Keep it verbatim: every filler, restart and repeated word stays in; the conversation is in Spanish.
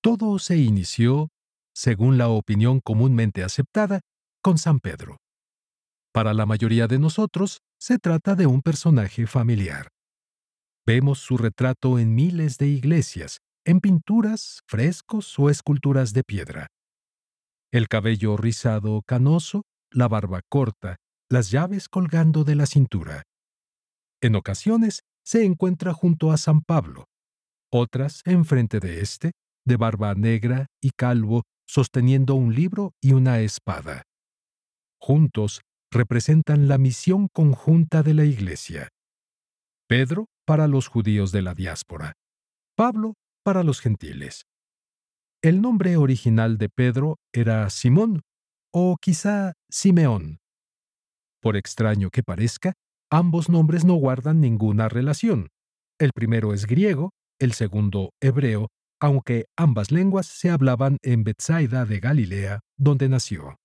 Todo se inició, según la opinión comúnmente aceptada, con San Pedro. Para la mayoría de nosotros, se trata de un personaje familiar. Vemos su retrato en miles de iglesias, en pinturas, frescos o esculturas de piedra. El cabello rizado canoso, la barba corta, las llaves colgando de la cintura. En ocasiones se encuentra junto a San Pablo, otras enfrente de éste, de barba negra y calvo, sosteniendo un libro y una espada. Juntos representan la misión conjunta de la Iglesia. Pedro para los judíos de la diáspora, Pablo para los gentiles. El nombre original de Pedro era Simón, o quizá Simeón. Por extraño que parezca, ambos nombres no guardan ninguna relación. El primero es griego, el segundo hebreo, aunque ambas lenguas se hablaban en Betsaida de Galilea, donde nació.